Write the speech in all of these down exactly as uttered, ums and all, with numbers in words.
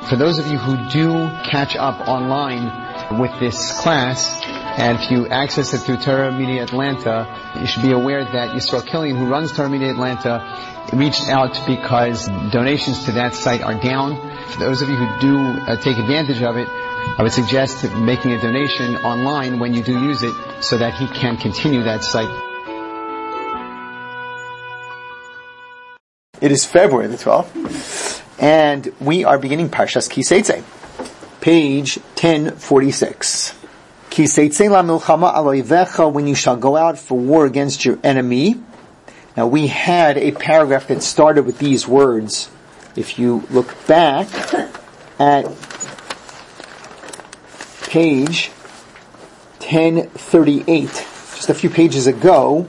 For those of you who do catch up online with this class, and if you access it through Torah Media Atlanta, you should be aware that Yisrael Killian, who runs Torah Media Atlanta, reached out because donations to that site are down. For those of you who do uh, take advantage of it, I would suggest making a donation online when you do use it so that he can continue that site. It is February the twelfth, and we are beginning Parshas Ki Seitzei, page ten forty-six. Ki Seitzei la milchama al oivecha, when you shall go out for war against your enemy. Now we had a paragraph that started with these words. If you look back at page ten thirty-eight, just a few pages ago,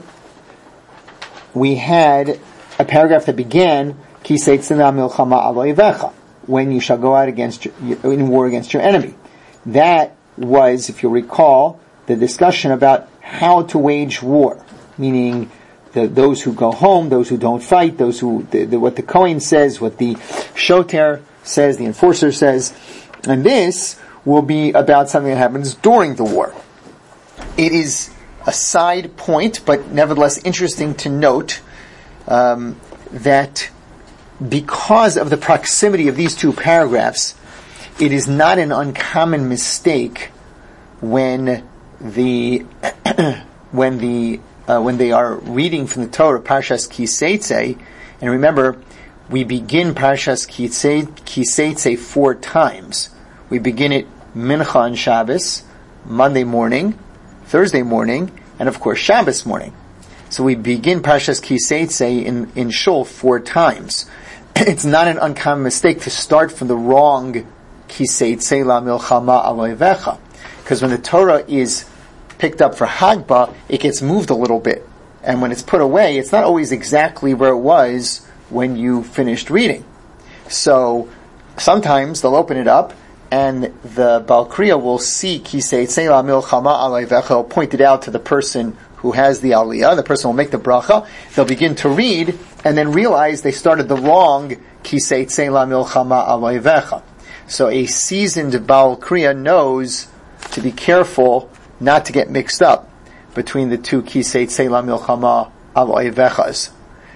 we had a paragraph that began, Ki seitzei la milchama al oivecha, when you shall go out against your, in war against your enemy. That was, if you recall, the discussion about how to wage war, meaning the, those who go home, those who don't fight, those who the, the, what the Kohen says, what the Shoter says, the enforcer says, and this will be about something that happens during the war. It is a side point, but nevertheless interesting to note um, that because of the proximity of these two paragraphs, it is not an uncommon mistake when the when the uh, when they are reading from the Torah Parshas Ki Seitzei, and remember, we begin Parshas Ki Seitzei four times. We begin it Mincha on Shabbos, Monday morning, Thursday morning, and of course Shabbos morning. So we begin Parshas Ki Seitzei in in Shul four times. It's not an uncommon mistake to start from the wrong Ki seitzei la milchama al oivecha, because when the Torah is picked up for Hagbah, it gets moved a little bit, and when it's put away, it's not always exactly where it was when you finished reading. So sometimes they'll open it up, and the Baal Kriya will see Ki seitzei la milchama al oivecha, will point it out to the person who has the aliyah. The person will make the bracha. They'll begin to read, and then realize they started the wrong Ki seitzei la milchama al oivecha. So a seasoned Baal Kriya knows to be careful not to get mixed up between the two Ki seitzei la milchama al oivechas.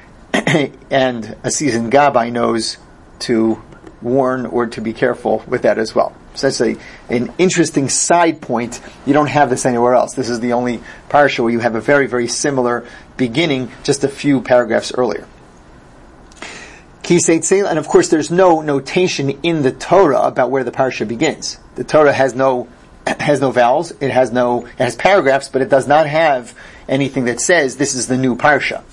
And a seasoned Gabbai knows to warn or to be careful with that as well. So that's a, an interesting side point. You don't have this anywhere else. This is the only parsha where you have a very, very similar beginning just a few paragraphs earlier. Ki seitzei, and of course there's no notation in the Torah about where the parsha begins. The Torah has no has no vowels, it has no it has paragraphs, but it does not have anything that says this is the new parsha.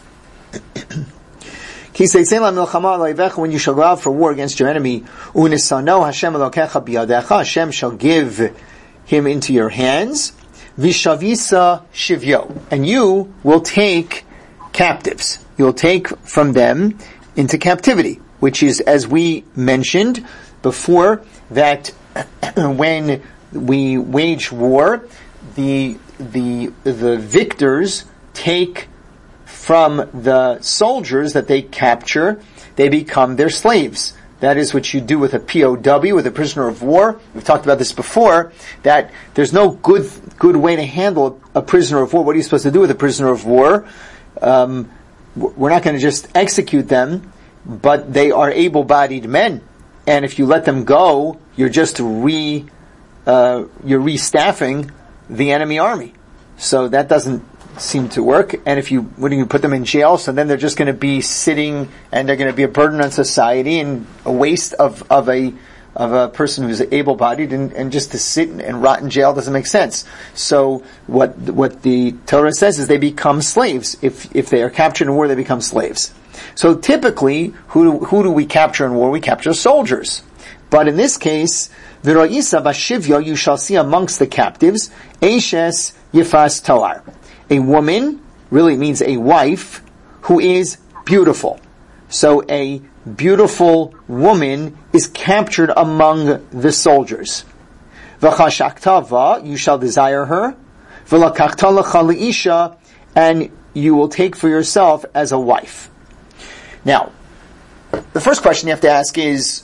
Ki seitzei la milchama al oivecha, when you shall go out for war against your enemy, unisano Hashem elokecha biyadecha, Hashem shall give him into your hands, vishavisa shivyo, and you will take captives. You will take from them into captivity, which is, as we mentioned before, that when we wage war, the the the victors take from the soldiers that they capture, they become their slaves. That is what you do with a P O W, with a prisoner of war. We've talked about this before, that there's no good good way to handle a prisoner of war. What are you supposed to do with a prisoner of war? Um, We're not going to just execute them, but they are able-bodied men, and if you let them go, you're just re uh, you're restaffing the enemy army. So that doesn't seem to work. And if you when you put them in jail, so then they're just going to be sitting, and they're going to be a burden on society and a waste of of a of a person who's able-bodied, and, and just to sit and rot in jail doesn't make sense. So what what the Torah says is they become slaves. If if they are captured in war, they become slaves. So typically, who who do we capture in war? We capture soldiers. But in this case, v'ro'isa b'shivyo, you shall see amongst the captives, eishes yifas toar, a woman, really means a wife, who is beautiful. So a beautiful woman is captured among the soldiers. V'chashaktava, you shall desire her. V'lakachta lecha leisha, and you will take for yourself as a wife. Now, the first question you have to ask is,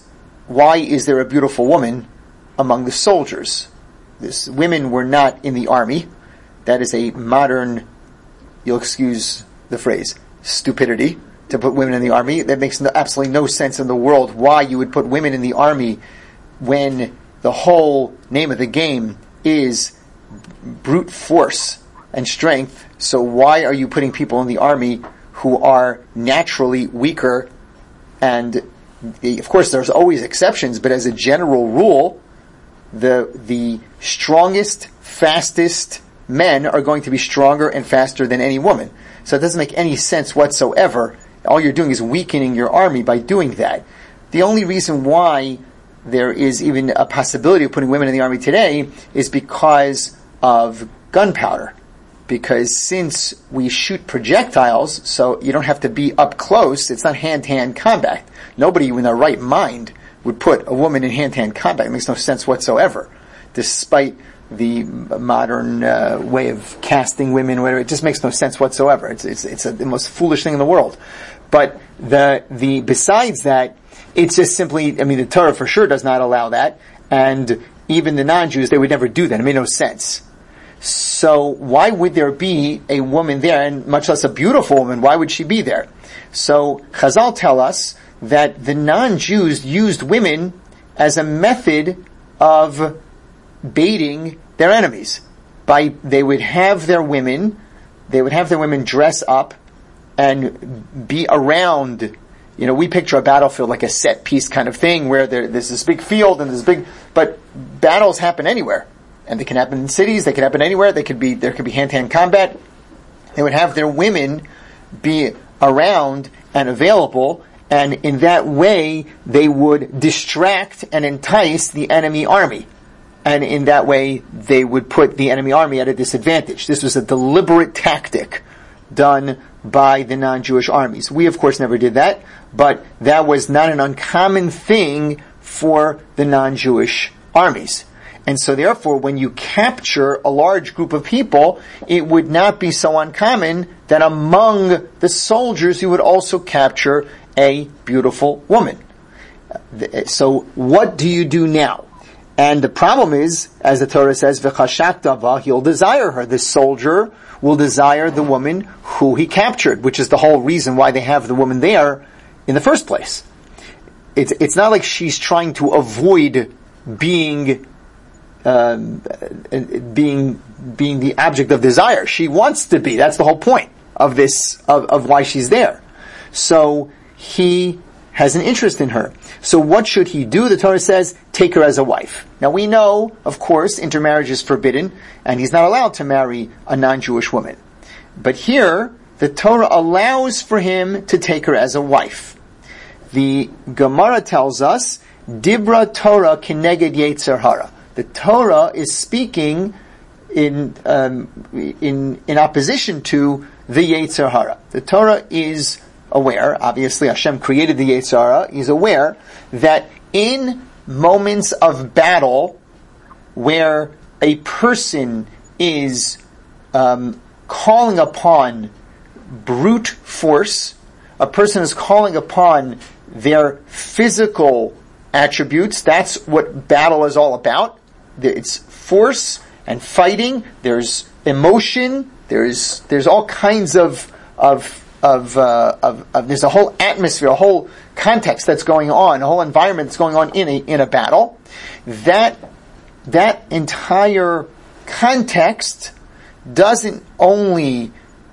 why is there a beautiful woman among the soldiers? This, women were not in the army. That is a modern, you'll excuse the phrase, stupidity, to put women in the army. That makes no, absolutely no sense in the world why you would put women in the army when the whole name of the game is brute force and strength. So why are you putting people in the army who are naturally weaker? And of course there's always exceptions, but as a general rule, the the strongest, fastest men are going to be stronger and faster than any woman. So it doesn't make any sense whatsoever. All you're doing is weakening your army by doing that. The only reason why there is even a possibility of putting women in the army today is because of gunpowder. Because since we shoot projectiles, so you don't have to be up close, it's not hand-to-hand combat. Nobody in their right mind would put a woman in hand-to-hand combat. It makes no sense whatsoever. Despite the modern uh, way of casting women, whatever, it just makes no sense whatsoever. It's it's it's a, the most foolish thing in the world. But the the besides that, it's just simply, I mean, the Torah for sure does not allow that, and even the non-Jews, they would never do that. It made no sense. So why would there be a woman there, and much less a beautiful woman? Why would she be there? So Chazal tell us that the non-Jews used women as a method of baiting their enemies. By they would have their women, they would have their women dress up and be around. You know, we picture a battlefield like a set piece kind of thing where there, there's this big field and there's big, but battles happen anywhere. And they can happen in cities, they can happen anywhere, they could be, there could be hand-to-hand combat. They would have their women be around and available, and in that way they would distract and entice the enemy army. And in that way they would put the enemy army at a disadvantage. This was a deliberate tactic done by the non-Jewish armies. We of course never did that, but that was not an uncommon thing for the non-Jewish armies. And so therefore, when you capture a large group of people, it would not be so uncommon that among the soldiers you would also capture a beautiful woman. So what do you do now? And the problem is, as the Torah says, v'chashakta ba, he'll desire her. The soldier will desire the woman who he captured, which is the whole reason why they have the woman there in the first place. It's, it's not like she's trying to avoid being Um, being being the object of desire. She wants to be. That's the whole point of this, of, of why she's there. So he has an interest in her. So what should he do? The Torah says, take her as a wife. Now we know, of course, intermarriage is forbidden, and he's not allowed to marry a non-Jewish woman. But here, the Torah allows for him to take her as a wife. The Gemara tells us, Dibra Torah kineged Yetzer Hara. The Torah is speaking in um, in in opposition to the Yetzer Hara. The Torah is aware, obviously Hashem created the Yetzer Hara, he's aware that in moments of battle where a person is um, calling upon brute force, a person is calling upon their physical attributes, that's what battle is all about. It's force and fighting. There's emotion. There's there's all kinds of of of, uh, of of there's a whole atmosphere, a whole context that's going on, a whole environment that's going on in a in a battle. That that entire context doesn't only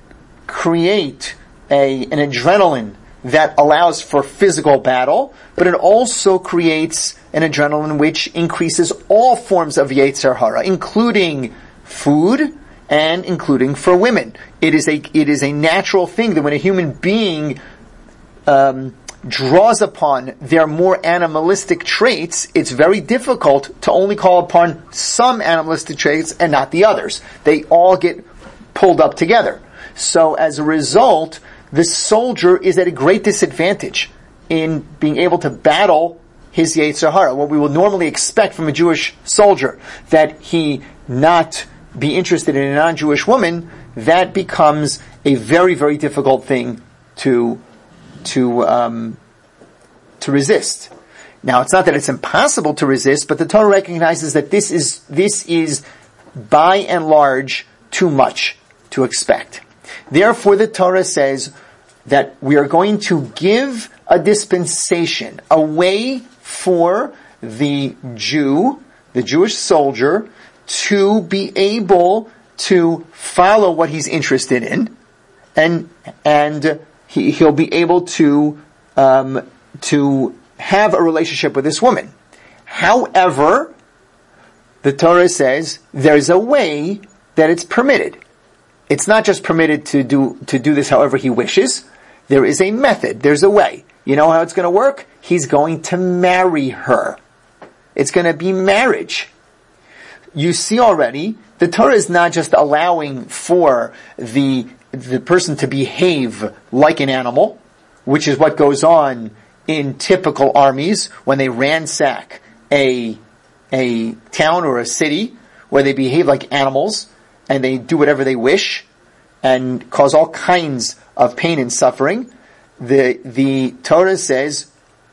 create a an adrenaline that allows for physical battle, but it also creates an adrenaline which increases all forms of Yetzer Hara, including food and including for women. It is a it is a natural thing that when a human being um, draws upon their more animalistic traits, it's very difficult to only call upon some animalistic traits and not the others. They all get pulled up together. So as a result, the soldier is at a great disadvantage in being able to battle his Yetzer Hara. What we will normally expect from a Jewish soldier, that he not be interested in a non-Jewish woman, that becomes a very, very difficult thing to to um, to resist. Now, it's not that it's impossible to resist, but the Torah recognizes that this is, this is by and large too much to expect. Therefore, the Torah says that we are going to give a dispensation, a way for the Jew, the Jewish soldier, to be able to follow what he's interested in, and and he, he'll be able to um, to have a relationship with this woman. However, the Torah says there's a way that it's permitted. It's not just permitted to do to do this however he wishes. There is a method. There's a way. You know how it's going to work? He's going to marry her. It's going to be marriage. You see already, the Torah is not just allowing for the the person to behave like an animal, which is what goes on in typical armies when they ransack a a town or a city, where they behave like animals and they do whatever they wish and cause all kinds of pain and suffering. The the Torah says,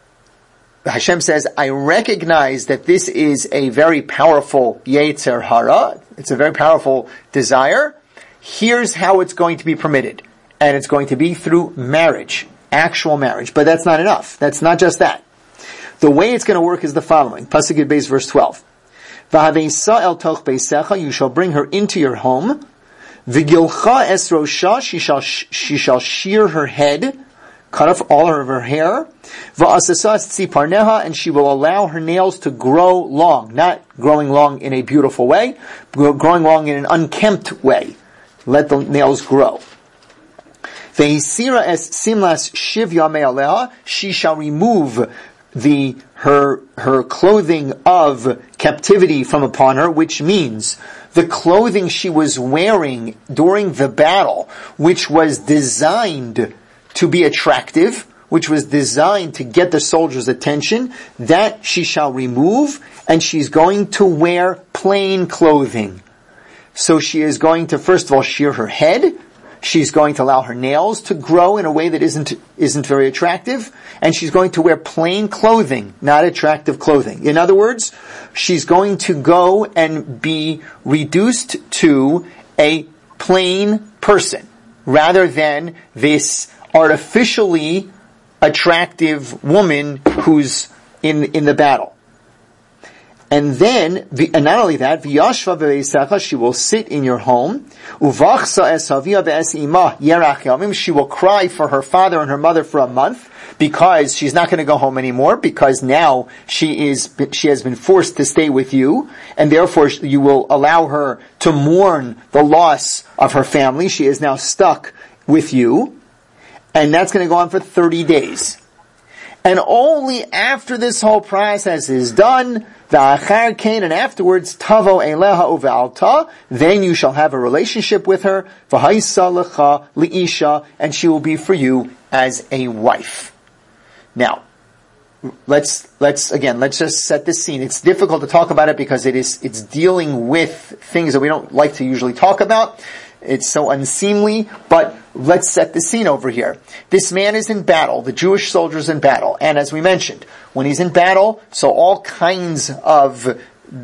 Hashem says, I recognize that this is a very powerful Yetzer Hara. It's a very powerful desire. Here's how it's going to be permitted. And it's going to be through marriage, actual marriage. But that's not enough. That's not just that. The way it's going to work is the following. Pasuk Yud Beis, verse twelve. V'haveisa el toch beisecha, you shall bring her into your home. V'gilcha es rosha, she shall, she shall shear her head, cut off all of her hair. V'asasa es tziparneha, and she will allow her nails to grow long. Not growing long in a beautiful way, growing long in an unkempt way. Let the nails grow. Ve'hisira es simlas shiv yamei aleha, she shall remove the her her clothing of captivity from upon her, which means the clothing she was wearing during the battle, which was designed to be attractive, which was designed to get the soldiers' attention, that she shall remove, and she's going to wear plain clothing. So she is going to, first of all, shear her head. She's going to allow her nails to grow in a way that isn't isn't very attractive, and she's going to wear plain clothing, not attractive clothing. In other words, she's going to go and be reduced to a plain person, rather than this artificially attractive woman who's in in the battle. And then, and not only that, v'yashva v'eisecha, she will sit in your home. Uvachsa es havia ve'es imah yerach yamim, she will cry for her father and her mother for a month, because she's not going to go home anymore, because now she is, she has been forced to stay with you, and therefore you will allow her to mourn the loss of her family. She is now stuck with you, and that's going to go on for thirty days. And only after this whole process is done, V'achar kain, and afterwards, tavo eleha uve'alta, then you shall have a relationship with her, v'haisa lecha li'isha, and she will be for you as a wife. Now, let's, let's, again, let's just set this scene. It's difficult to talk about it because it is, it's dealing with things that we don't like to usually talk about. It's so unseemly, but let's set the scene over here. This man is in battle, the Jewish soldier's in battle, and as we mentioned, when he's in battle, so all kinds of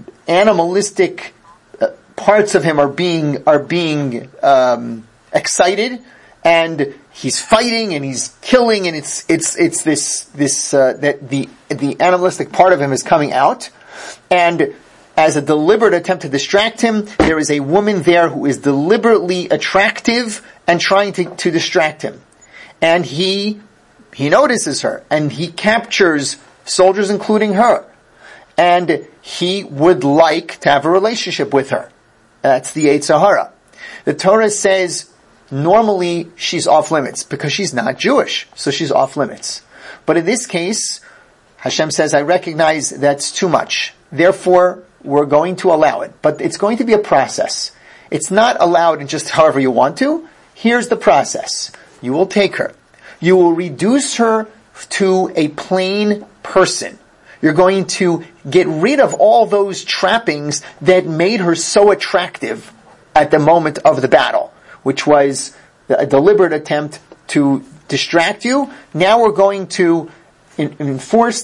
animalistic uh, parts of him are being, are being, um, excited, and he's fighting, and he's killing, and it's, it's, it's this, this, uh, that the, the animalistic part of him is coming out, and as a deliberate attempt to distract him, there is a woman there who is deliberately attractive and trying to, to distract him. And he, he notices her, and he captures soldiers, including her. And he would like to have a relationship with her. That's the Yetzer Hara. The Torah says, normally she's off limits, because she's not Jewish, so she's off limits. But in this case, Hashem says, I recognize that's too much. Therefore, we're going to allow it. But it's going to be a process. It's not allowed in just however you want to. Here's the process. You will take her. You will reduce her to a plain person. You're going to get rid of all those trappings that made her so attractive at the moment of the battle, which was a deliberate attempt to distract you. Now we're going to enforce that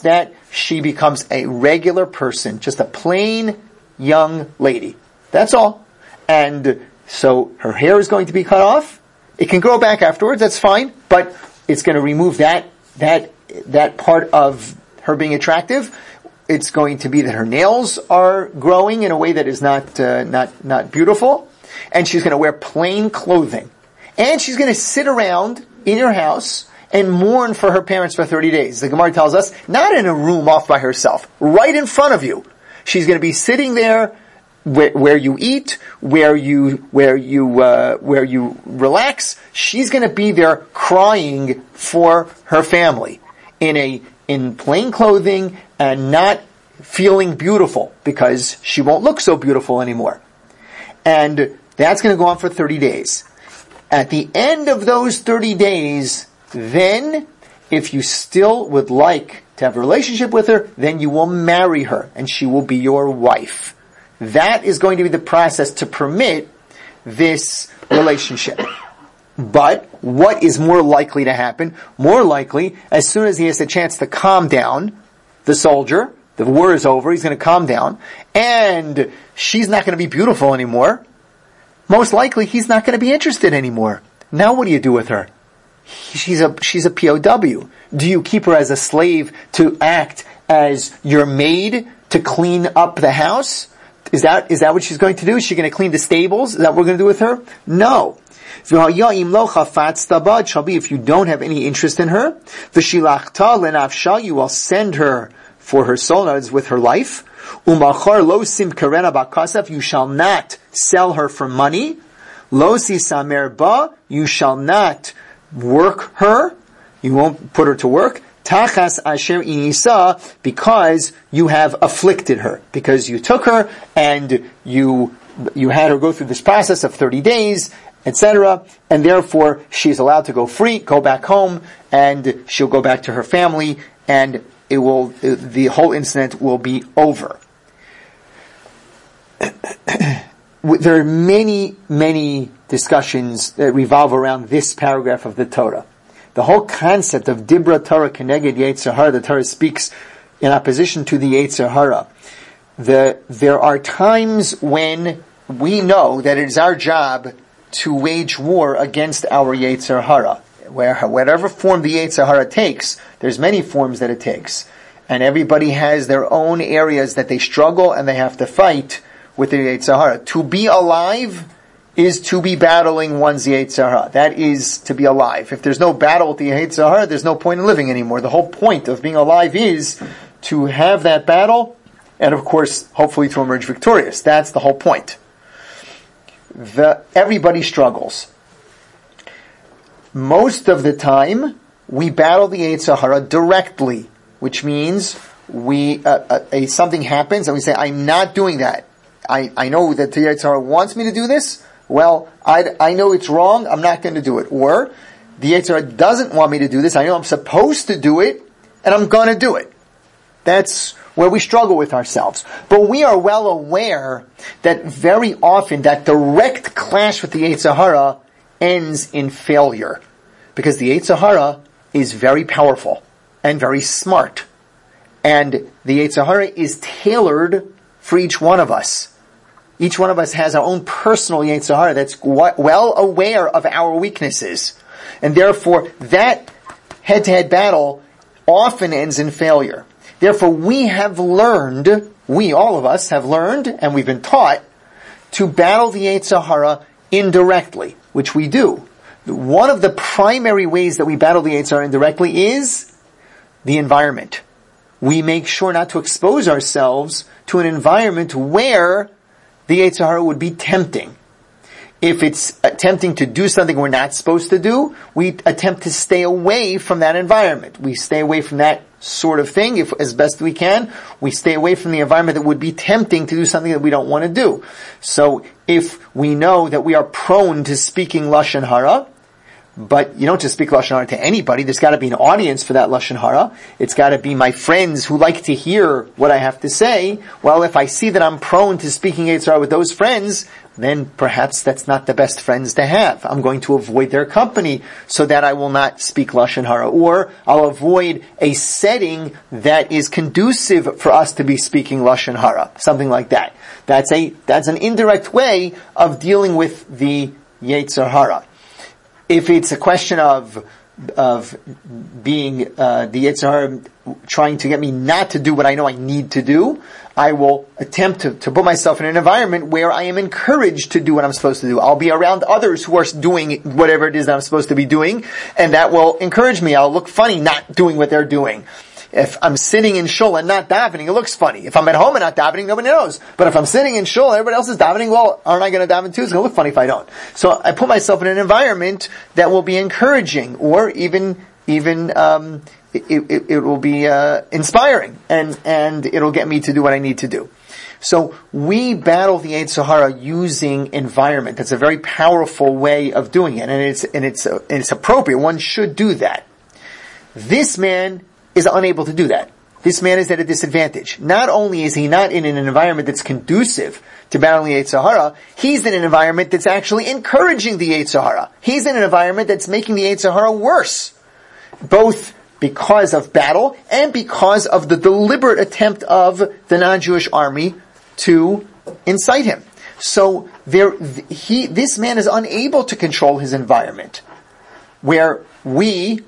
she becomes a regular person, just a plain young lady. That's all. And so her hair is going to be cut off. It can grow back afterwards, that's fine, but it's going to remove that, that, that part of her being attractive. It's going to be that her nails are growing in a way that is not, uh, not, not beautiful. And she's going to wear plain clothing. And she's going to sit around in your house and mourn for her parents for thirty days. The Gemara tells us, not in a room off by herself, right in front of you. She's going to be sitting there where, where you eat, where you, where you, uh, where you relax. She's going to be there crying for her family in a, in plain clothing and not feeling beautiful because she won't look so beautiful anymore. And that's going to go on for thirty days. At the end of those thirty days, then, if you still would like to have a relationship with her, then you will marry her and she will be your wife. That is going to be the process to permit this relationship. But what is more likely to happen? More likely, as soon as he has a chance to calm down, the soldier, the war is over, he's going to calm down, and she's not going to be beautiful anymore. Most likely, he's not going to be interested anymore. Now what do you do with her? She's a, she's a P O W. Do you keep her as a slave to act as your maid to clean up the house? Is that, is that what she's going to do? Is she going to clean the stables? Is that what we're going to do with her? No. If you don't have any interest in her, you will send her for her soul, with her life. You shall not sell her for money. You shall not work her. You won't put her to work. Tachas asher inisa, because you have afflicted her, because you took her and you you had her go through this process of thirty days, et cetera, and therefore she's allowed to go free, go back home, and she'll go back to her family, and it will the whole incident will be over. There are many, many discussions that revolve around this paragraph of the Torah. The whole concept of Dibra Torah Keneged Yetzer Hara, the Torah speaks in opposition to the Yetzer Hara. The, there are times when we know that it is our job to wage war against our Yetzer Hara. Where, whatever form the Yetzer Hara takes, there's many forms that it takes. And everybody has their own areas that they struggle and they have to fight with the Yetzer Hara. To be alive is to be battling one's Yetzer Hara. That is to be alive. If there's no battle with the Yetzer Hara, there's no point in living anymore. The whole point of being alive is to have that battle, and of course, hopefully to emerge victorious. That's the whole point. The, everybody struggles. Most of the time, we battle the Yetzer Hara directly, which means we uh, uh, a, something happens and we say, I'm not doing that. I, I know that the Yetzer Hara wants me to do this. Well, I, I know it's wrong, I'm not going to do it. Or, the Yetzer Hara doesn't want me to do this, I know I'm supposed to do it, and I'm going to do it. That's where we struggle with ourselves. But we are well aware that very often that direct clash with the Yetzer Hara ends in failure. Because the Yetzer Hara is very powerful and very smart. And the Yetzer Hara is tailored for each one of us. Each one of us has our own personal Yetzer Hara that's well aware of our weaknesses. And therefore, that head-to-head battle often ends in failure. Therefore, we have learned, we, all of us, have learned, and we've been taught, to battle the Yetzer Hara indirectly, which we do. One of the primary ways that we battle the Yetzer Hara indirectly is the environment. We make sure not to expose ourselves to an environment where the Yetzer Hara would be tempting. If it's attempting to do something we're not supposed to do, we attempt to stay away from that environment. We stay away from that sort of thing if, as best we can. We stay away from the environment that would be tempting to do something that we don't want to do. So if we know that we are prone to speaking Lashon Hara, But you don't just speak Lashon Hara to anybody. There's got to be an audience for that Lashon Hara. It's got to be my friends who like to hear what I have to say. Well, if I see that I'm prone to speaking Yetzer Hara with those friends, then perhaps that's not the best friends to have. I'm going to avoid their company so that I will not speak Lashon Hara. Or I'll avoid a setting that is conducive for us to be speaking Lashon Hara. Something like that. That's a, that's an indirect way of dealing with the Yetzer Hara. If it's a question of of being uh, the Yetzer Hara trying to get me not to do what I know I need to do, I will attempt to, to put myself in an environment where I am encouraged to do what I'm supposed to do. I'll be around others who are doing whatever it is that I'm supposed to be doing, and that will encourage me. I'll look funny not doing what they're doing. If I'm sitting in shul and not davening, it looks funny. If I'm at home and not davening, nobody knows. But if I'm sitting in shul and everybody else is davening, well, aren't I going to daven too? It's going to look funny if I don't. So I put myself in an environment that will be encouraging, or even even um, it, it, it will be uh, inspiring, and and it'll get me to do what I need to do. So we battle the Yetzer Hara using environment. That's a very powerful way of doing it, and it's and it's uh, and it's appropriate. One should do that. This man is unable to do that. This man is at a disadvantage. Not only is he not in an environment that's conducive to battling the Yetzer Hara, he's in an environment that's actually encouraging the Yetzer Hara. He's in an environment that's making the Yetzer Hara worse. Both because of battle and because of the deliberate attempt of the non-Jewish army to incite him. So there, he, this man is unable to control his environment, where we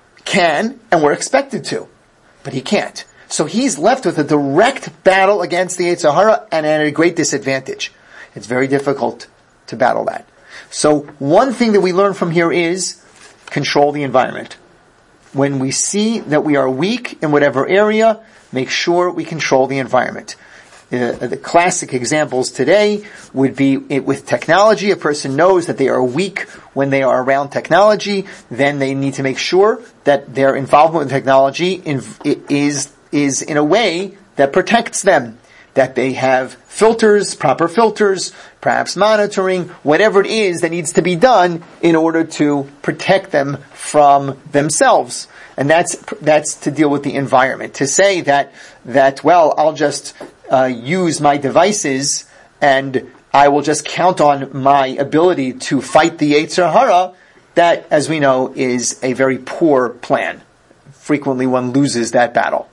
can, and we're expected to. But he can't. So he's left with a direct battle against the Yetzer Hara and at a great disadvantage. It's very difficult to battle that. So one thing that we learn from here is control the environment. When we see that we are weak in whatever area, make sure we control the environment. Uh, the classic examples today would be it, with technology. A person knows that they are weak when they are around technology. Then they need to make sure that their involvement with technology in, is is in a way that protects them. That they have filters, proper filters, perhaps monitoring, whatever it is that needs to be done in order to protect them from themselves. And that's that's to deal with the environment. To say that that well, I'll just uh, use my devices and I will just count on my ability to fight the Yetzer Hara, that, as we know, is a very poor plan. Frequently one loses that battle.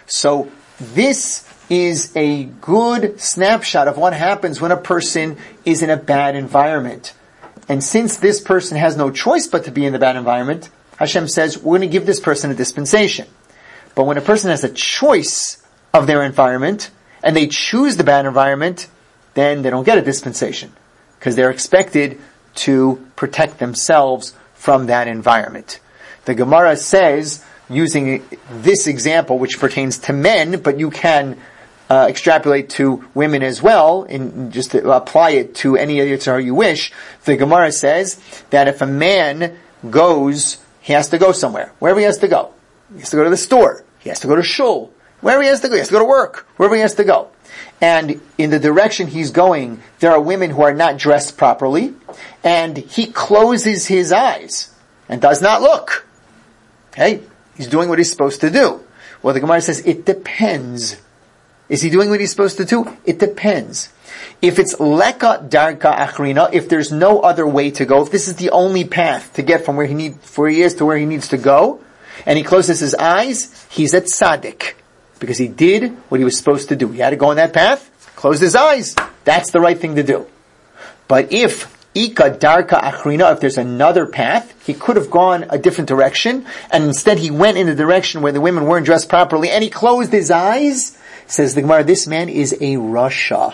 So this is a good snapshot of what happens when a person is in a bad environment. And since this person has no choice but to be in the bad environment, Hashem says, we're going to give this person a dispensation. But when a person has a choice of their environment, and they choose the bad environment, then they don't get a dispensation. Because they're expected to protect themselves from that environment. The Gemara says, using this example, which pertains to men, but you can uh, extrapolate to women as well, and just to apply it to any Yetzer Hara you wish, the Gemara says that if a man goes, he has to go somewhere. Wherever he has to go. He has to go to the store. He has to go to shul. Wherever he has to go. He has to go to work. Wherever he has to go. And in the direction he's going, there are women who are not dressed properly, and he closes his eyes and does not look. Okay? He's doing what he's supposed to do. Well, the Gemara says, it depends. Is he doing what he's supposed to do? It depends. If it's leka darka achrina, if there's no other way to go, if this is the only path to get from where he need, where he is to where he needs to go, and he closes his eyes, he's a tzaddik. Because he did what he was supposed to do. He had to go on that path, closed his eyes. That's the right thing to do. But if ika darka achrina, if there's another path, he could have gone a different direction, and instead he went in the direction where the women weren't dressed properly, and he closed his eyes. Says the Gemara, this man is a rasha.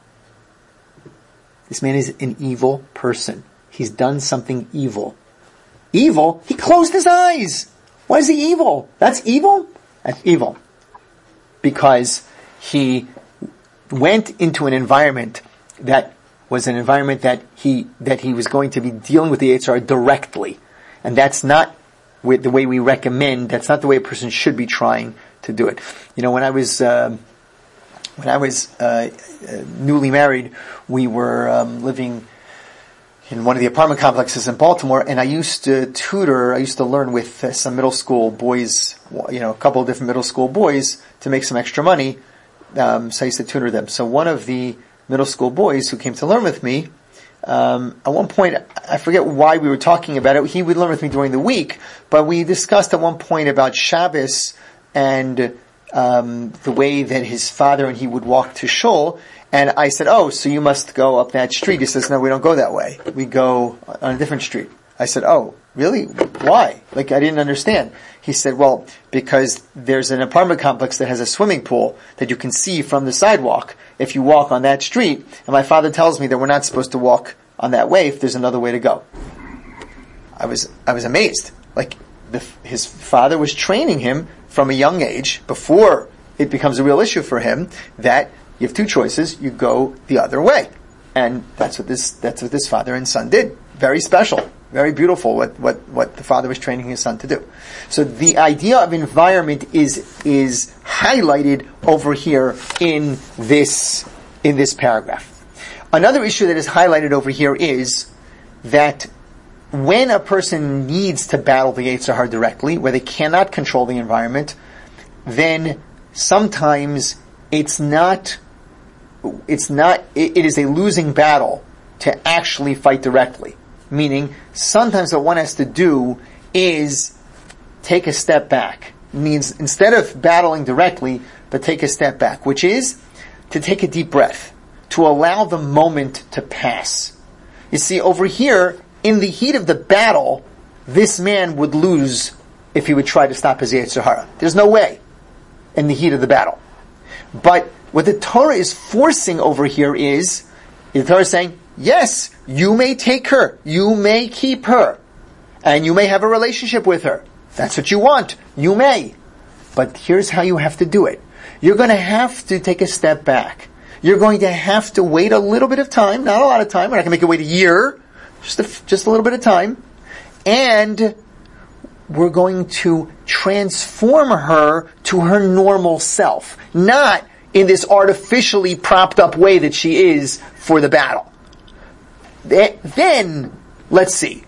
This man is an evil person. He's done something evil. Evil? He closed his eyes. Why is he evil? That's evil? That's evil. Because he went into an environment that was an environment that he that he was going to be dealing with the Yetzer Hara directly. And that's not the way we recommend, that's not the way a person should be trying to do it. You know, when I was uh, when I was uh, uh, newly married, we were um, living in one of the apartment complexes in Baltimore, and I used to tutor, I used to learn with uh, some middle school boys, you know, a couple of different middle school boys to make some extra money. Um, so I used to tutor them. So one of the middle school boys who came to learn with me, um, at one point, I forget why we were talking about it. He would learn with me during the week, but we discussed at one point about Shabbos and um, the way that his father and he would walk to shul. And I said, oh, so you must go up that street. He says, no, we don't go that way. We go on a different street. I said, oh, really? Why? Like, I didn't understand. He said, well, because there's an apartment complex that has a swimming pool that you can see from the sidewalk if you walk on that street. And my father tells me that we're not supposed to walk on that way if there's another way to go. I was, I was amazed. Like, the, his father was training him from a young age, before it becomes a real issue for him, that you have two choices, you go the other way. And that's what this, that's what this father and son did. Very special. Very beautiful what, what, what the father was training his son to do. So the idea of environment is, is highlighted over here in this, in this paragraph. Another issue that is highlighted over here is that when a person needs to battle the Yetzer Hara directly, where they cannot control the environment, then sometimes it's not, it's not, it, it is a losing battle to actually fight directly. Meaning, sometimes what one has to do is take a step back. It means instead of battling directly, but take a step back, which is to take a deep breath, to allow the moment to pass. You see, over here, in the heat of the battle, this man would lose if he would try to stop his Yetzer Hara. There's no way in the heat of the battle. But what the Torah is forcing over here is, the Torah is saying, yes, you may take her, you may keep her, and you may have a relationship with her. That's what you want. You may. But here's how you have to do it. You're going to have to take a step back. You're going to have to wait a little bit of time, not a lot of time, we're not going to make you wait a year, just a, just a little bit of time, and we're going to transform her to her normal self, not in this artificially propped up way that she is for the battle. Then, let's see.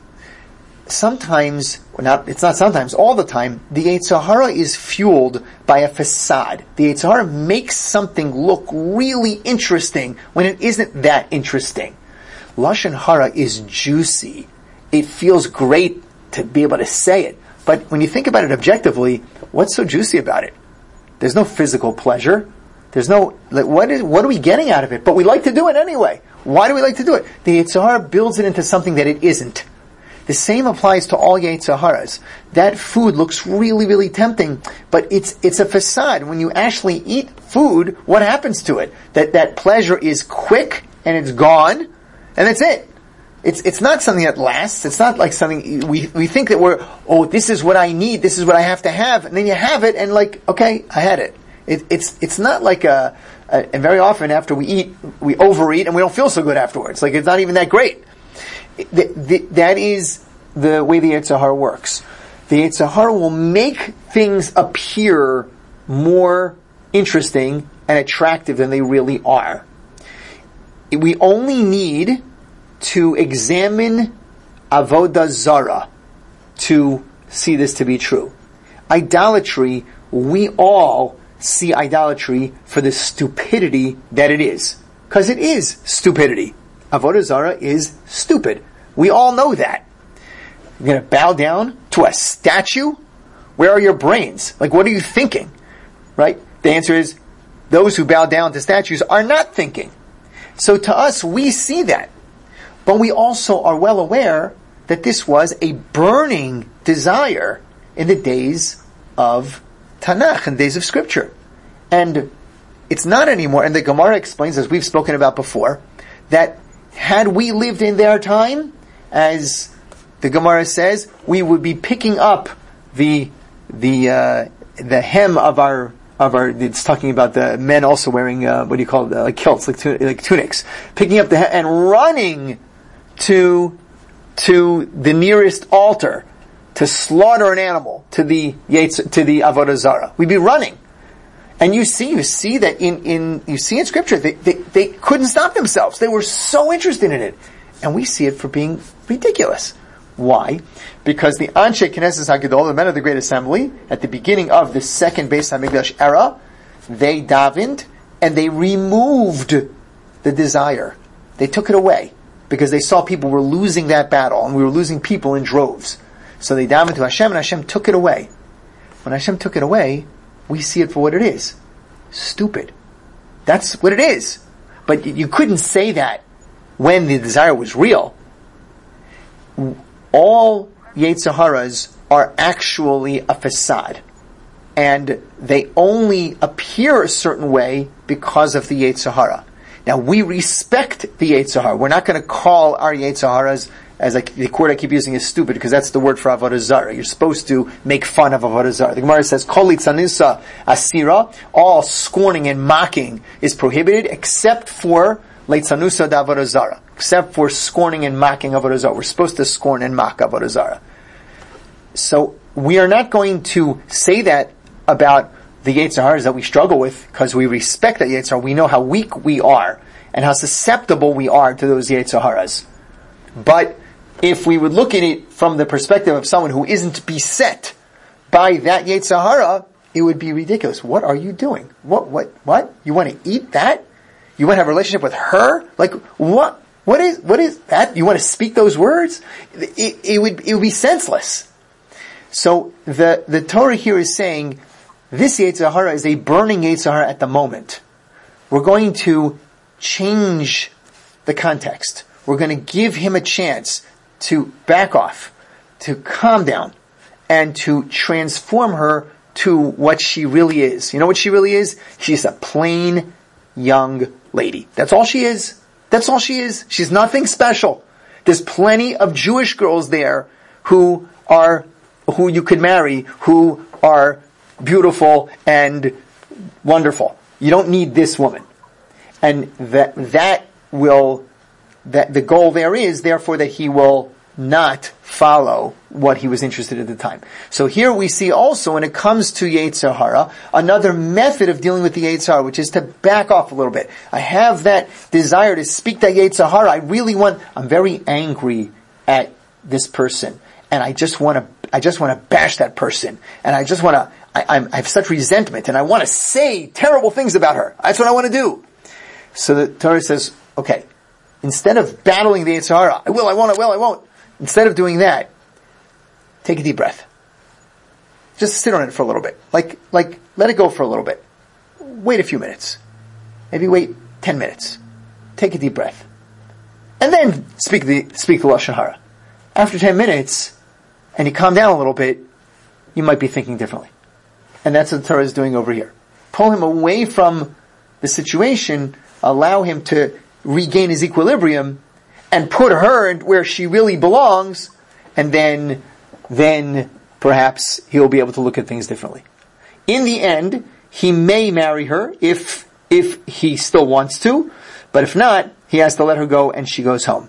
Sometimes, or not, it's not sometimes, all the time, the Yetzer Hara is fueled by a facade. The Yetzer Hara makes something look really interesting when it isn't that interesting. Lashon Hara is juicy. It feels great to be able to say it. But when you think about it objectively, what's so juicy about it? There's no physical pleasure. There's no, like, what is, what are we getting out of it? But we like to do it anyway. Why do we like to do it? The Yetzer Hara builds it into something that it isn't. The same applies to all Yetzer Haras. That food looks really, really tempting, but it's, it's a facade. When you actually eat food, what happens to it? That, that pleasure is quick and it's gone, and that's it. It's, it's not something that lasts. It's not like something, we, we think that we're, oh, this is what I need, this is what I have to have, and then you have it and like, okay, I had it. It, it's it's not like a, a, and very often after we eat, we overeat and we don't feel so good afterwards. Like it's not even that great. The, the, that is the way the Yetzer Hara works. The Yetzer Hara will make things appear more interesting and attractive than they really are. We only need to examine Avodah Zara to see this to be true. Idolatry, we all see idolatry for the stupidity that it is. Because it is stupidity. Avodah Zara is stupid. We all know that. You're going to bow down to a statue? Where are your brains? Like, what are you thinking? Right? The answer is, those who bow down to statues are not thinking. So to us, we see that. But we also are well aware that this was a burning desire in the days of Tanakh, in the days of Scripture. And it's not anymore, and the Gemara explains, as we've spoken about before, that had we lived in their time, as the Gemara says, we would be picking up the the uh, the hem of our of our. It's talking about the men also wearing uh, what do you call it, uh, like kilts, like, tu- like tunics, picking up the hem and running to to the nearest altar to slaughter an animal to the Yetz, to the Avodah Zara. We'd be running. And you see, you see that in, in, you see in Scripture, they, they, they couldn't stop themselves. They were so interested in it. and we see it for being ridiculous. Why? Because the Anshe Knesset HaGedol, the men of the Great Assembly, at the beginning of the second Beis HaMikdash era, they davened and they removed the desire. They took it away because they saw people were losing that battle and we were losing people in droves. So they davened to Hashem and Hashem took it away. When Hashem took it away, we see it for what it is. Stupid. That's what it is. But you couldn't say that when the desire was real. All Yetzer Haras are actually a facade. And they only appear a certain way because of the Yetzer Hara. Now, we respect the Yetzer Hara. We're not going to call our Yetzer Haras, as I, the word I keep using is stupid, because that's the word for Avodah Zarah. You're supposed to make fun of Avodah Zarah. The Gemara says, Kol litzanisa asira, all scorning and mocking is prohibited, except for Leitzanusa da Avodah Zarah, except for scorning and mocking Avodah Zarah. We're supposed to scorn and mock Avodah Zarah. So we are not going to say that about the Yetzer Haras that we struggle with, because we respect that Yetzer Hara. We know how weak we are and how susceptible we are to those Yetzer Haras. But if we would look at it from the perspective of someone who isn't beset by that Yetzer Hara, it would be ridiculous. What are you doing? What? What? What? You want to eat that? You want to have a relationship with her? Like, what, what is, what is that? You want to speak those words? It, it would, it would be senseless. So, the, the Torah here is saying, this Yetzer Hara is a burning Yetzer Hara at the moment. We're going to change the context. We're going to give him a chance to back off, to calm down, and to transform her to what she really is. You know what she really is? She's a plain, young lady. That's all she is. That's all she is. She's nothing special. There's plenty of Jewish girls there who are, who you could marry, who are beautiful and wonderful. You don't need this woman. And that, that will, that the goal there is, therefore, that he will not follow what he was interested in at the time. So here we see also, when it comes to Yetzer Hara, another method of dealing with the Yetzer Hara, which is to back off a little bit. I have that desire to speak that Yetzer Hara. I really want, I'm very angry at this person, and I just want to, I just want to bash that person, and I just want to, I, I'm, I have such resentment, and I want to say terrible things about her. That's what I want to do. So the Torah says, okay, instead of battling the Yetzer Hara, I will, I won't, I will, I won't. Instead of doing that, take a deep breath. Just sit on it for a little bit. Like, like, let it go for a little bit. Wait a few minutes. Maybe wait ten minutes. Take a deep breath. And then speak the, speak the Lashon Hara. After ten minutes, and you calm down a little bit, you might be thinking differently. And that's what the Torah is doing over here. Pull him away from the situation, allow him to regain his equilibrium, and put her where she really belongs, and then, then perhaps he'll be able to look at things differently. In the end, he may marry her if, if he still wants to, but if not, he has to let her go and she goes home.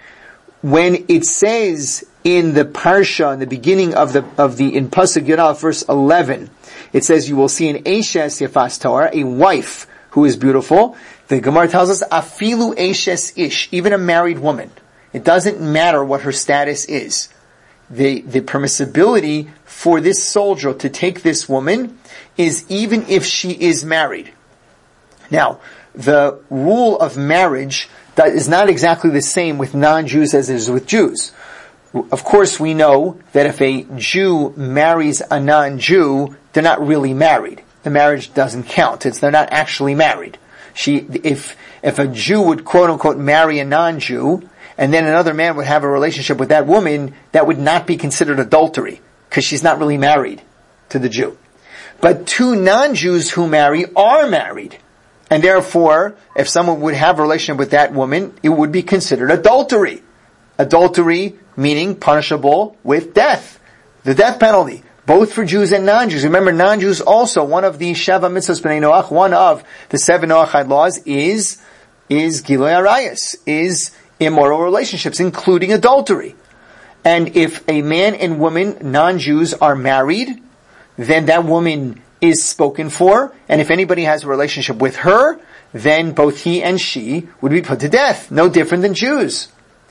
When it says in the Parsha, in the beginning of the, of the, in Pasuk Yud verse eleven, it says, you will see an Eshes Yefas Torah, a wife who is beautiful. The Gemara tells us, afilu eshes ish, even a married woman. It doesn't matter what her status is. The, the permissibility for this soldier to take this woman is even if she is married. Now, the rule of marriage that is not exactly the same with non-Jews as it is with Jews. Of course, we know that if a Jew marries a non-Jew, they're not really married. The marriage doesn't count. It's, they're not actually married. She, if, if a Jew would quote unquote marry a non-Jew, and then another man would have a relationship with that woman, that would not be considered adultery, because she's not really married to the Jew. But two non-Jews who marry are married. And therefore, if someone would have a relationship with that woman, it would be considered adultery. Adultery meaning punishable with death. The death penalty. Both for Jews and non-Jews. Remember, non-Jews also, one of the Sheva Mitzvahs B'nai Noach, one of the seven Noachide laws is, is Gilui Arayos, is immoral relationships, including adultery. And if a man and woman, non-Jews, are married, then that woman is spoken for, and if anybody has a relationship with her, then both he and she would be put to death. No different than Jews.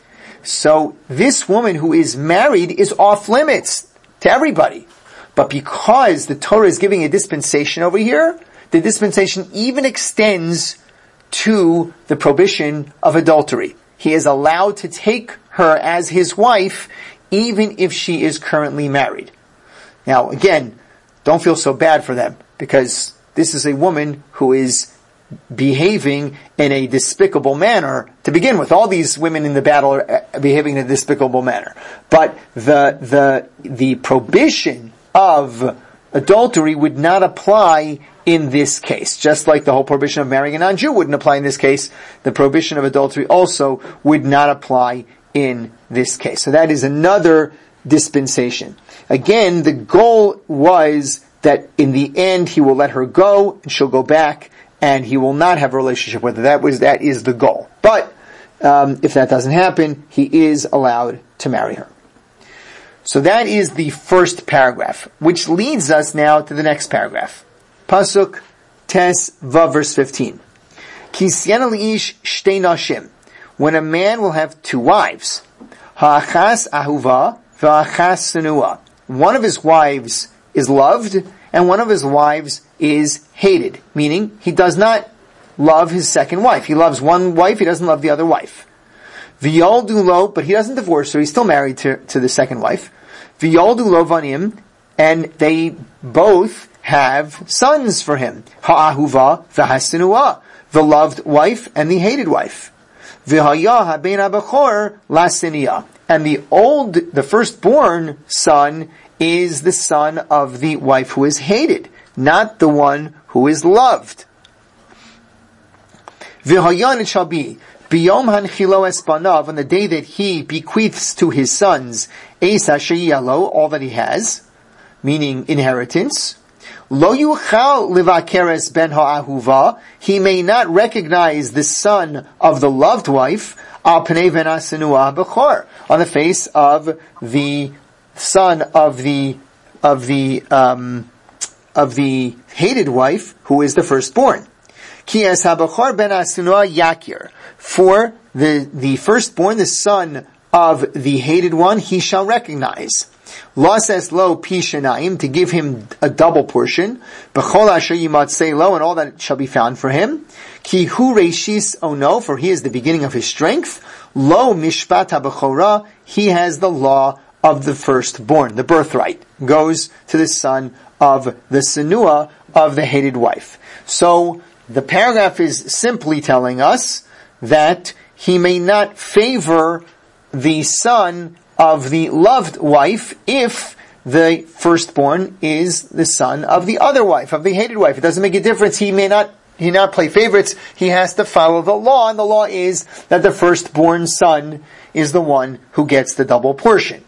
So this woman who is married is off limits to everybody. But because the Torah is giving a dispensation over here, the dispensation even extends to the prohibition of adultery. He is allowed to take her as his wife, even if she is currently married. Now, again, don't feel so bad for them, because this is a woman who is behaving in a despicable manner to begin with. All these women in the battle are behaving in a despicable manner. But the, the, the prohibition of adultery would not apply in this case. Just like the whole prohibition of marrying a non-Jew wouldn't apply in this case, the prohibition of adultery also would not apply in this case. So that is another dispensation. Again, the goal was that in the end he will let her go and she'll go back and he will not have a relationship with her. That was, that is the goal. But, um, if that doesn't happen, he is allowed to marry her. So that is the first paragraph, which leads us now to the next paragraph. Pasuk Tes Vav verse fifteen. Kisyan li'ish shtei nashim. When a man will have two wives, ha'achas ahuva v'achas senua. One of his wives is loved, and one of his wives is hated. Meaning, he does not love his second wife. He loves one wife, he doesn't love the other wife. V'yoldu lo, but he doesn't divorce her, he's still married to, to the second wife. V'yoldu lo vanim, and they both have sons for him. Ha'ahuva v'hasenua, the loved wife and the hated wife. V'haya ha'bein ha'bechor la'siniya, and the old, the firstborn son is the son of the wife who is hated, not the one who is loved. V'hayan, it shall be, biyom hanchilo espanav, on the day that he bequeaths to his sons eis asher yalo, all that he has, meaning inheritance. Lo yuchal livakeres ben ha'ahuva, he may not recognize the son of the loved wife, al pnei ben hasenua bechor, on the face of the son of the of the um, of the hated wife, who is the firstborn. Ki es habachor ben hasenua yakir, for the the firstborn, the son of the hated one, he shall recognize. Lo says lo pishanayim, to give him a double portion. B'chol asher yimatzei lo, and all that shall be found for him. Ki hu reishis ono, for he is the beginning of his strength. Lo mishpat habachora, he has the law of the firstborn. The birthright goes to the son of the senua of the hated wife. So the paragraph is simply telling us that he may not favor the son of the loved wife if the firstborn is the son of the other wife, of the hated wife. It doesn't make a difference. He may not, he not play favorites. He has to follow the law, and the law is that the firstborn son is the one who gets the double portion.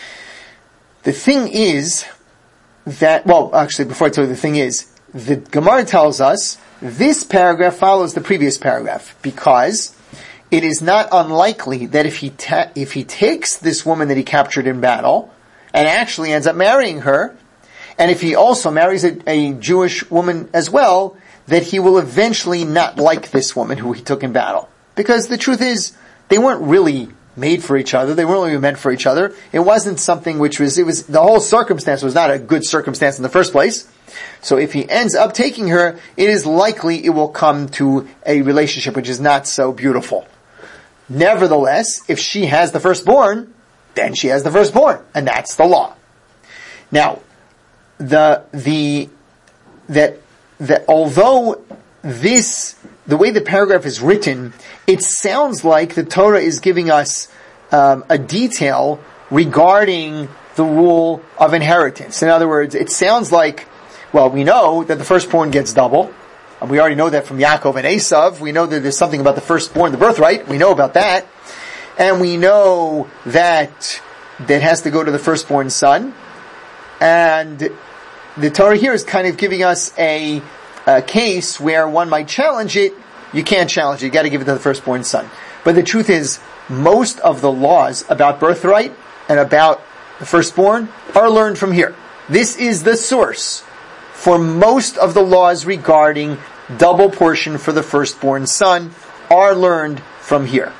The thing is that, well, actually, before I tell you the thing is, the Gemara tells us this paragraph follows the previous paragraph, because it is not unlikely that if he ta- if he takes this woman that he captured in battle and actually ends up marrying her, and if he also marries a, a Jewish woman as well, that he will eventually not like this woman who he took in battle. Because the truth is, they weren't really made for each other. They weren't really meant for each other. It wasn't something which was, it was, the whole circumstance was not a good circumstance in the first place. So if he ends up taking her, it is likely it will come to a relationship which is not so beautiful. Nevertheless, if she has the firstborn, then she has the firstborn, and that's the law. Now, the, the, that, that although this, the way the paragraph is written, it sounds like the Torah is giving us um, a detail regarding the rule of inheritance. In other words, it sounds like, well, we know that the firstborn gets double. And we already know that from Yaakov and Esav. We know that there's something about the firstborn, the birthright. We know about that. And we know that that has to go to the firstborn son. And the Torah here is kind of giving us a, a case where one might challenge it. You can't challenge it. You got to give it to the firstborn son. But the truth is, most of the laws about birthright and about the firstborn are learned from here. This is the source for most of the laws regarding double portion for the firstborn son are learned from here.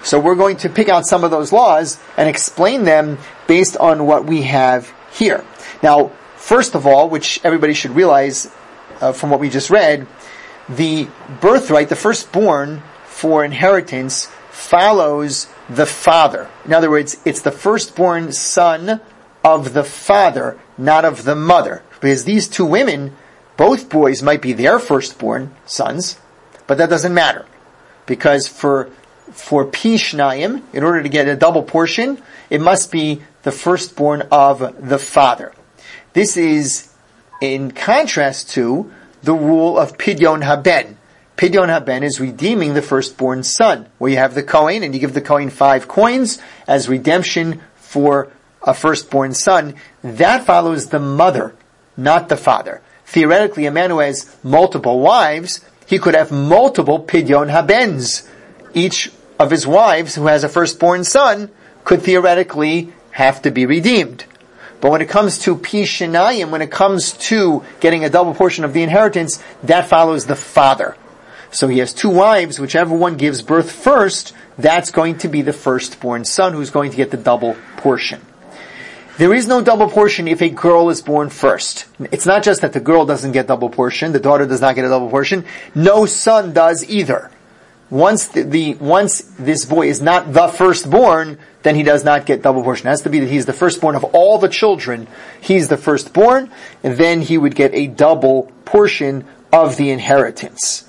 So we're going to pick out some of those laws and explain them based on what we have here. Now, first of all, which everybody should realize uh, from what we just read, the birthright, the firstborn for inheritance, follows the father. In other words, it's the firstborn son of the father, not of the mother. Because these two women, both boys might be their firstborn sons, but that doesn't matter. Because for for Pishnayim, in order to get a double portion, it must be the firstborn of the father. This is in contrast to the rule of Pidyon Haben. Pidyon Haben is redeeming the firstborn son, where you have the Kohen and you give the Kohen five coins as redemption for a firstborn son. That follows the mother, not the father. Theoretically, a man who has multiple wives, he could have multiple Pidyon Habens. Each of his wives who has a firstborn son could theoretically have to be redeemed. But when it comes to Pishinayim, when it comes to getting a double portion of the inheritance, that follows the father. So he has two wives, whichever one gives birth first, that's going to be the firstborn son who's going to get the double portion. There is no double portion if a girl is born first. It's not just that the girl doesn't get double portion, the daughter does not get a double portion, no son does either. Once the, the once this boy is not the firstborn, then he does not get double portion. It has to be that he's the firstborn of all the children. He's the firstborn, and then he would get a double portion of the inheritance.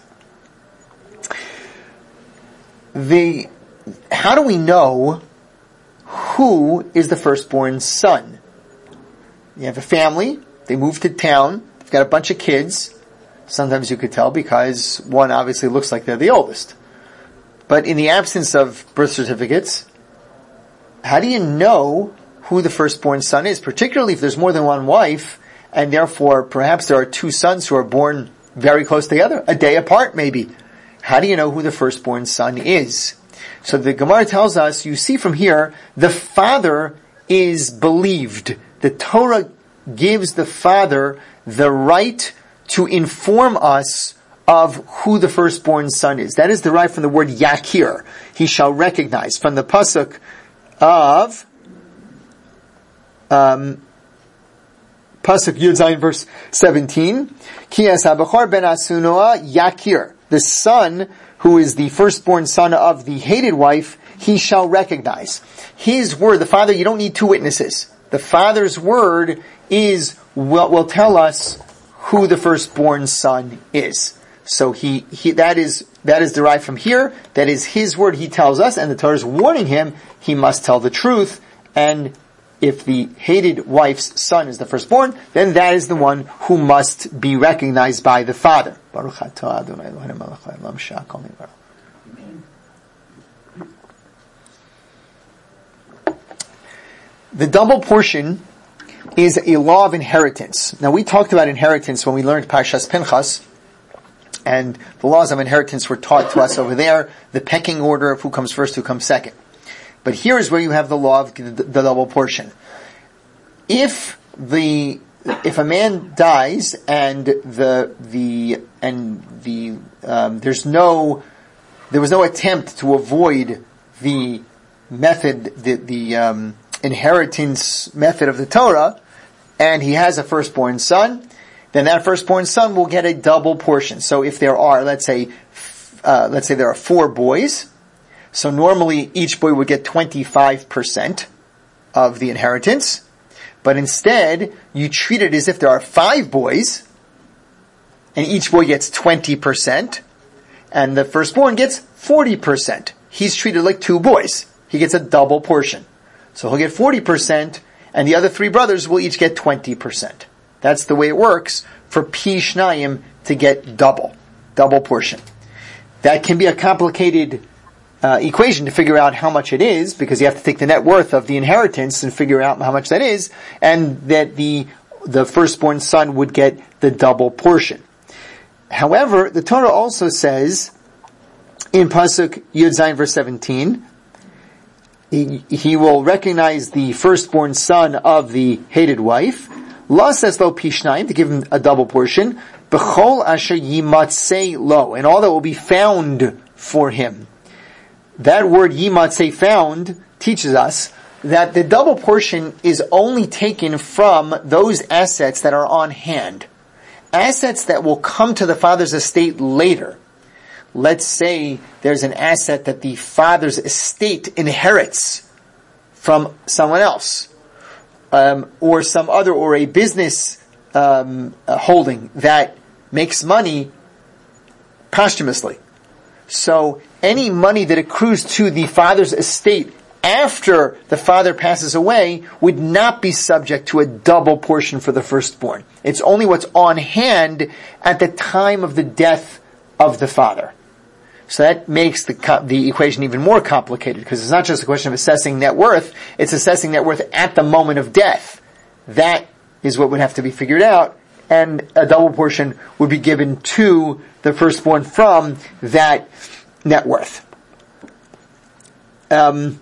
The how do we know who is the firstborn son? You have a family, they move to town, they've got a bunch of kids. Sometimes you could tell because one obviously looks like they're the oldest. But in the absence of birth certificates, how do you know who the firstborn son is? Particularly if there's more than one wife, and therefore perhaps there are two sons who are born very close together, a day apart maybe. How do you know who the firstborn son is? So the Gemara tells us, you see from here, the father is believed. The Torah gives the father the right to inform us of who the firstborn son is. That is derived from the word yakir. He shall recognize. From the pasuk of um, pasuk Yud Zayin verse seventeen, Ki es habachar ben asunoa yakir. The son who is the firstborn son of the hated wife, he shall recognize. His word, the father, you don't need two witnesses. The father's word is what will tell us who the firstborn son is. So he, he, that is, that is derived from here. That is his word, he tells us, and the Torah is warning him, he must tell the truth, and if the hated wife's son is the firstborn, then that is the one who must be recognized by the father. Baruch atah Adonai Eloheinu melech haolam she'akol nivra. The double portion is a law of inheritance. Now we talked about inheritance when we learned Parshas Pinchas, and the laws of inheritance were taught to us over there, the pecking order of who comes first, who comes second. But here is where you have the law of the, the double portion. If the if a man dies and the the and the um, there's no there was no attempt to avoid the method the the um, inheritance method of the Torah, and he has a firstborn son, then that firstborn son will get a double portion. So if there are, let's say, uh, let's say there are four boys, so normally each boy would get twenty-five percent of the inheritance, but instead you treat it as if there are five boys, and each boy gets twenty percent, and the firstborn gets forty percent. He's treated like two boys. He gets a double portion. So he'll get forty percent, and the other three brothers will each get twenty percent. That's the way it works for Pishnayim to get double, double portion. That can be a complicated uh, equation to figure out how much it is, because you have to take the net worth of the inheritance and figure out how much that is, and that the the firstborn son would get the double portion. However, the Torah also says in pasuk Yud Zayin verse seventeen, he, he will recognize the firstborn son of the hated wife. La says lo pishnayim, to give him a double portion. B'chol asher yimatzei lo, and all that will be found for him. that word yimatze found teaches us that the double portion is only taken from those assets that are on hand. Assets that will come to the father's estate later. Let's say there's an asset that the father's estate inherits from someone else, um, or some other, or a business um, a holding that makes money posthumously. So any money that accrues to the father's estate after the father passes away would not be subject to a double portion for the firstborn. It's only what's on hand at the time of the death of the father. So that makes the the equation even more complicated, because it's not just a question of assessing net worth, it's assessing net worth at the moment of death. That is what would have to be figured out, and a double portion would be given to the firstborn from that net worth. Um,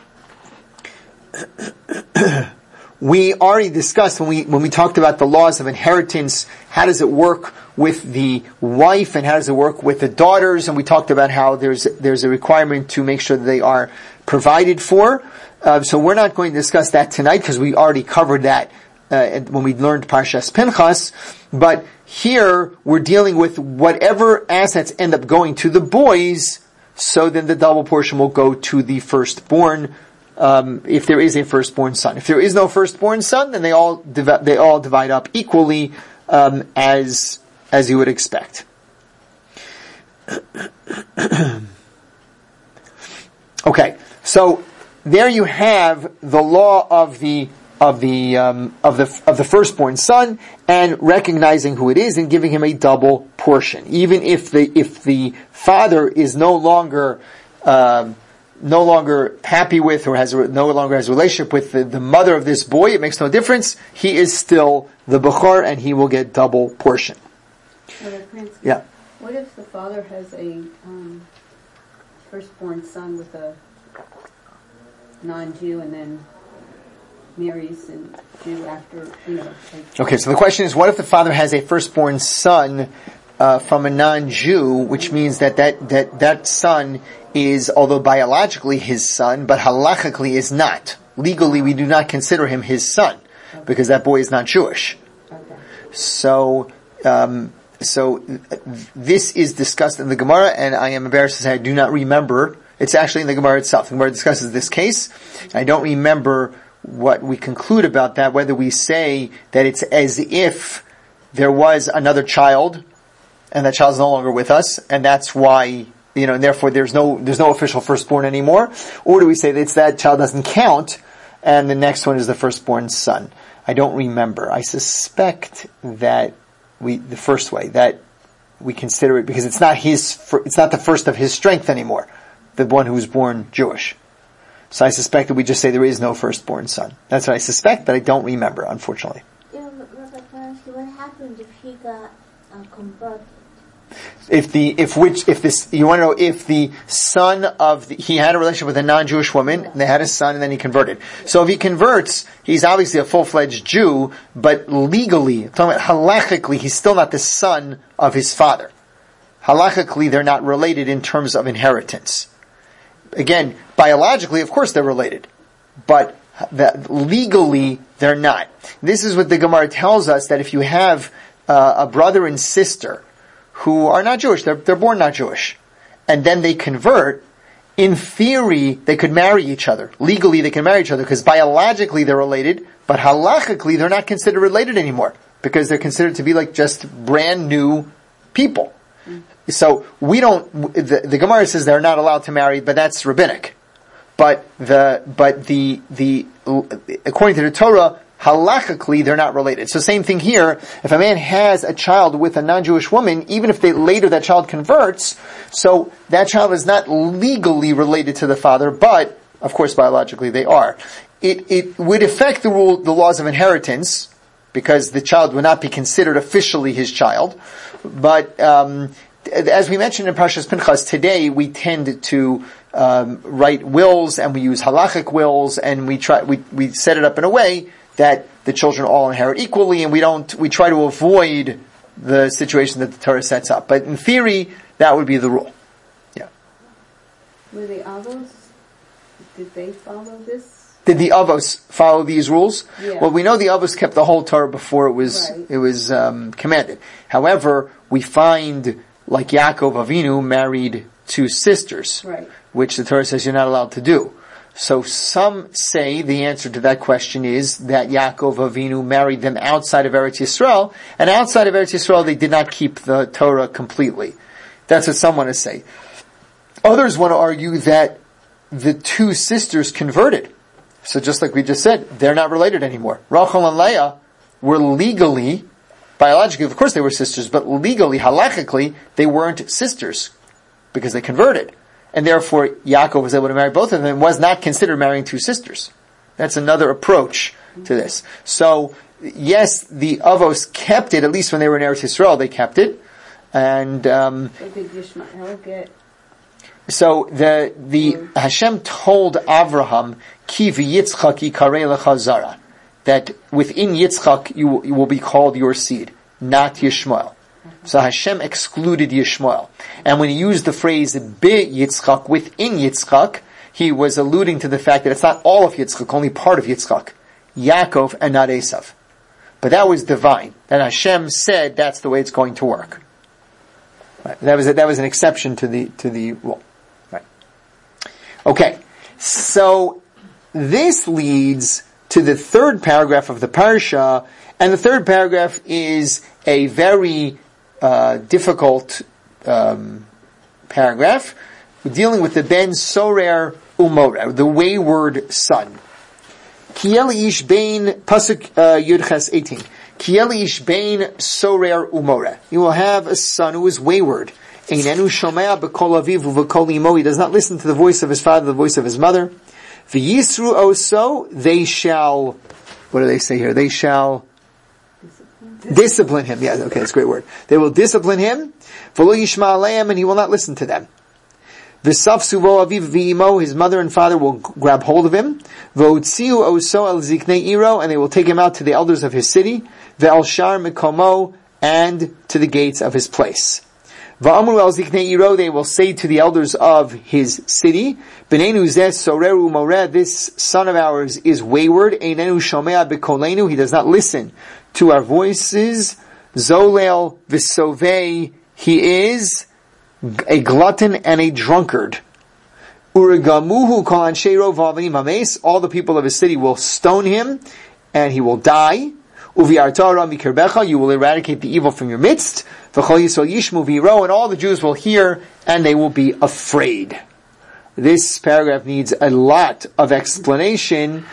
we already discussed when we when we talked about the laws of inheritance, how does it work with the wife and how does it work with the daughters, and we talked about how there's there's a requirement to make sure that they are provided for. Uh, so we're not going to discuss that tonight because we already covered that uh, when we learned Parshas Pinchas. But here we're dealing with whatever assets end up going to the boys, so then the double portion will go to the firstborn. Um, if there is a firstborn son. If there is no firstborn son, then they all div- they all divide up equally, um, as as you would expect. Okay, so there you have the law of the of the um, of the of the firstborn son, and recognizing who it is and giving him a double portion, even if the if the father is no longer um, no longer happy with, or has a, no longer has a relationship with the, the mother of this boy. It makes no difference. He is still the Bechor, and he will get double portion. Yeah. What if the father has a um, firstborn son with a non-Jew and then marries a Jew after, you know? Like, okay, so the question is, what if the father has a firstborn son uh, from a non-Jew, which means that that, that that son is, although biologically his son, but halachically is not. Legally, we do not consider him his son, okay, because that boy is not Jewish. Okay. So, um, so this is discussed in the Gemara, and I am embarrassed to say I do not remember. It's actually in the Gemara itself. The Gemara discusses this case. I don't remember what we conclude about that, whether we say that it's as if there was another child, and that child is no longer with us, and that's why, you know, and therefore there's no there's no official firstborn anymore, or do we say that it's that child doesn't count, and the next one is the firstborn son? I don't remember. I suspect that we the first way that we consider it, because it's not his it's not the first of his strength anymore, the one who was born Jewish. So I suspect that we just say there is no firstborn son. That's what I suspect, but I don't remember, unfortunately. Yeah, Rabbi Karansky, what happened if he got uh, converted? If the, if which, if this, you want to know if the son of, the, he had a relationship with a non-Jewish woman, and they had a son, and then he converted. So if he converts, he's obviously a full-fledged Jew, but legally, talking about halachically, he's still not the son of his father. Halachically, they're not related in terms of inheritance. Again, biologically, of course they're related, but that legally, they're not. This is what the Gemara tells us, that if you have uh, a brother and sister who are not Jewish, they're, they're born not Jewish, and then they convert, in theory, they could marry each other. Legally, they can marry each other, because biologically they're related, but halachically they're not considered related anymore, because they're considered to be like just brand new people. Mm. So we don't, the, the Gemara says they're not allowed to marry, but that's rabbinic. But the, but the, the, according to the Torah, halachically, they're not related. So same thing here. If a man has a child with a non-Jewish woman, even if they later that child converts, so that child is not legally related to the father, but of course biologically they are. It it would affect the rule, the laws of inheritance, because the child would not be considered officially his child. But um, as we mentioned in Parshas Pinchas, today we tend to um, write wills, and we use halachic wills, and we try we we set it up in a way that the children all inherit equally, and we don't, we try to avoid the situation that the Torah sets up. But in theory, that would be the rule. Yeah. Were the Avos, did they follow this? Did the Avos follow these rules? Yeah. Well, we know the Avos kept the whole Torah before it was Right. it was um, commanded. However, we find like Yaakov Avinu married two sisters, Right. which the Torah says you're not allowed to do. So some say the answer to that question is that Yaakov Avinu married them outside of Eretz Yisrael, and outside of Eretz Yisrael they did not keep the Torah completely. That's what some want to say. Others want to argue that the two sisters converted. So just like we just said, they're not related anymore. Rachel and Leah were legally, biologically, of course they were sisters, but legally, halachically, they weren't sisters because they converted. And therefore, Yaakov was able to marry both of them and was not considered marrying two sisters. That's another approach to this. So, yes, the Avos kept it, at least when they were in Eretz Yisrael, they kept it. And, um, So did Yishmael get... so the, the, Hashem told Avraham, Ki v'yitzchak yikarei lecha zara, that within Yitzchak you, you will be called your seed, not Yishmael. So Hashem excluded Yishmael. And when he used the phrase be Yitzchak, within Yitzchak, he was alluding to the fact that it's not all of Yitzchak, only part of Yitzchak. Yaakov and not Esav. But that was divine. And Hashem said that's the way it's going to work. Right. That was a, that was an exception to the to the rule. Right. Okay. So this leads to the third paragraph of the parsha, and the third paragraph is a very Uh, difficult um, paragraph dealing with the Ben Sorer Umora, the wayward son. Kieli ish bein pasuk uh, Yudches eighteen. Kieli ish bein Sorer Umora. You will have a son who is wayward. Einenu shomea b'kol aviv u'v'kol imo. He does not listen to the voice of his father, the voice of his mother. V'yisru oso. They shall. What do they say here? They shall. Discipline him. Yeah, okay, that's a great word. They will discipline him. V'lo yishma aleim, and he will not listen to them. V'safsu vo aviv v'imo, his mother and father will grab hold of him. V'otziu oso el ziknei iro, and they will take him out to the elders of his city. Ve'el shar mikomo, and to the gates of his place. V'amru el ziknei iro, they will say to the elders of his city, B'neinu zeh soreru moreh, this son of ours is wayward. Einenu shomea b'kolenu, he does not listen to our voices. Zolel v'sovei, he is a glutton and a drunkard. Urigamuhu kol anshei rov ha'avanim hameis, all the people of his city will stone him, and he will die. Uvi'arta ra mikirbecha, you will eradicate the evil from your midst. V'chol yisrael yishmu v'yiro, and all the Jews will hear, and they will be afraid. This paragraph needs a lot of explanation.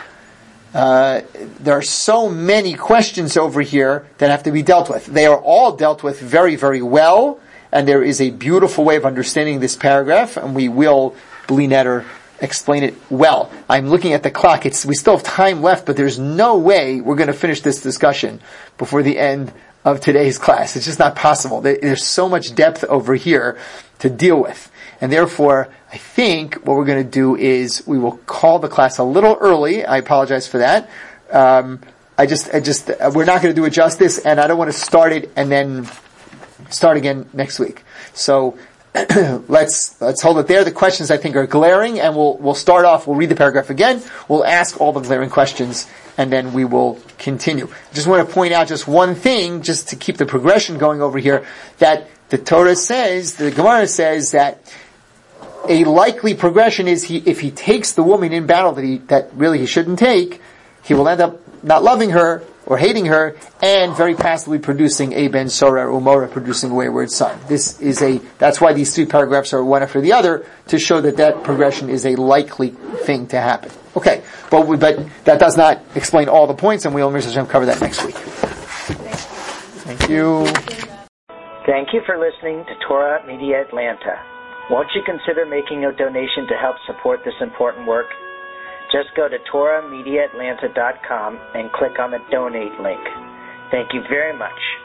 Uh, there are so many questions over here that have to be dealt with. They are all dealt with very, very well, and there is a beautiful way of understanding this paragraph, and we will, Bli Neder, explain it well. I'm looking at the clock. It's, we still have time left, but there's no way we're going to finish this discussion before the end of today's class. It's just not possible. There, there's so much depth over here to deal with. And therefore, I think what we're going to do is we will call the class a little early. I apologize for that. Um, I just, I just, we're not going to do it justice, and I don't want to start it and then start again next week. So let's let's hold it there. The questions I think are glaring, and we'll we'll start off. We'll read the paragraph again. We'll ask all the glaring questions, and then we will continue. I just want to point out just one thing, just to keep the progression going over here. That the Torah says, the Gemara says that a likely progression is he if he takes the woman in battle that he that really he shouldn't take, he will end up not loving her or hating her, and very passively producing a Ben Sorer Umora, producing a wayward son. This is a, that's why these three paragraphs are one after the other, to show that that progression is a likely thing to happen. Okay, but we, but that does not explain all the points, and we'll cover that next week. Thank you. Thank you for listening to Torah Media Atlanta. Won't you consider making a donation to help support this important work? Just go to Torah Media Atlanta dot com and click on the donate link. Thank you very much.